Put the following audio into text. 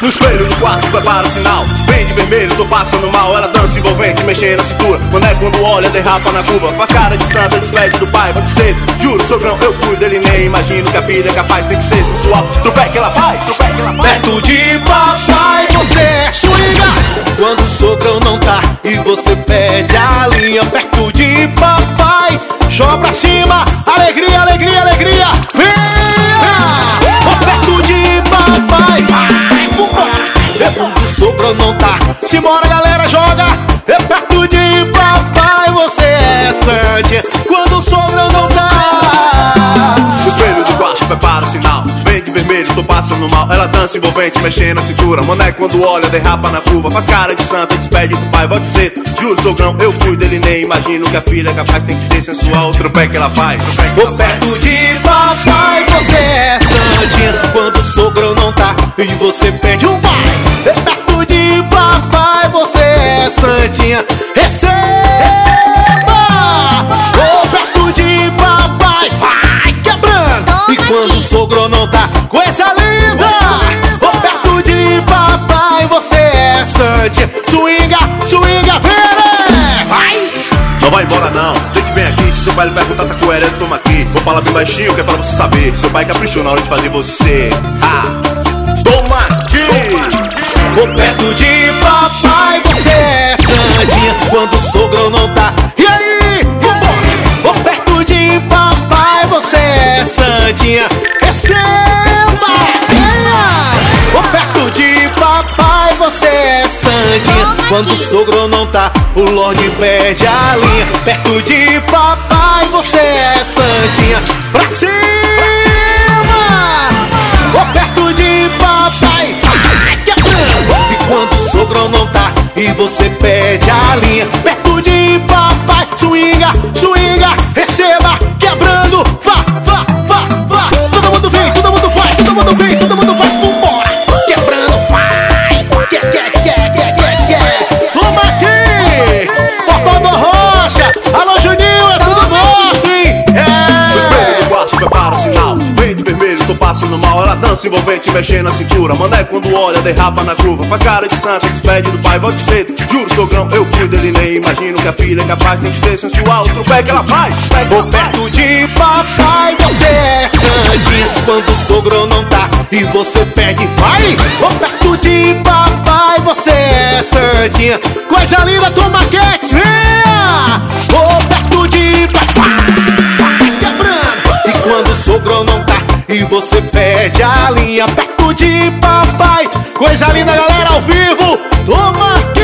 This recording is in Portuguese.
No espelho do quarto prepara o sinal, vem de vermelho, tô passando mal. Ela dança envolvente, mexendo na cintura. Mané quando olha, derrapa na curva. Faz cara de santa, despede do pai, vai de cedo. Juro, sogrão, eu cuido, ele nem imagino que a filha é capaz, tem que ser sensual. Tropé que ela faz, tropé que ela faz. Perto de papai você é swinga quando o sogrão não tá e você pede a linha. Perto de papai, joga pra cima, alegria, alegria, alegria. Venha! Perto de papai, vai, vambora. É quando o sogrão não tá, simbora galera, joga. É perto de papai, você é santinha quando o sogrão não tá. No espelho do quarto prepara o sinal, vem de vermelho, tô passando mal. Ela dança envolvente, mexendo na cintura. Mané quando olha, derrapa na curva. Faz cara de santa, despede do pai, vai dizer. Juro, sogrão, eu cuido, ele nem imagino que a filha é capaz, tem que ser sensual. O tropé que ela faz. Perto de papai, você é santinha quando o sogrão não tá e você pede um pai. É perto de papai, você é santinha, receba. Perto de papai, vai quebrando. E quando o sogro não tá, coisa linda. Perto de papai, você é santinha, swinga, swinga, vem, vai. Não vai embora não, gente bem aqui. Se seu pai lhe perguntar, tá coerente, toma aqui. Vou falar bem baixinho, que é pra você saber. Seu pai caprichou na hora de fazer você. Toma aqui. Perto de papai, você é santinha quando o sogro não tá. E aí, vambora. Perto de papai, você é santinha, receba. Perto de papai, você é santinha quando o sogro não tá, o Lorde perde a linha. Perto de papai, você é santinha, pra cima. Perto de papai, vai quebrando. E quando o sogro não tá e você pede a linha. Perto de papai, swinga, swinga, receba, quebrando. Vá, vá, vá, vá. Todo mundo vem, todo mundo vai, todo mundo vem, todo mundo vai, vambora. Quebrando, vai. Toma aqui, Portão do Rocha. Alô, Juninho, é tudo nosso, hein? No espelho do quarto prepara o sinal, vem de vermelho, tô passando mal. Ela dança envolvente, mexendo na cintura. Mané quando olha, derrapa na curva. Faz cara de santa, despede do pai, volta cedo. Juro, sogrão, eu cuido, ele nem imagino que a filha é capaz, tem que ser sensual. O tropé que ela faz. Perto de papai, você é santinha quando o sogro não tá e você pede, vai. Perto de papai, você é santinha, coisa linda, toma quietos, venha. Perto de papai, quebrando. E quando o sogro não tá e você pede a linha. Perto de papai, coisa linda, galera, ao vivo, toma quietos.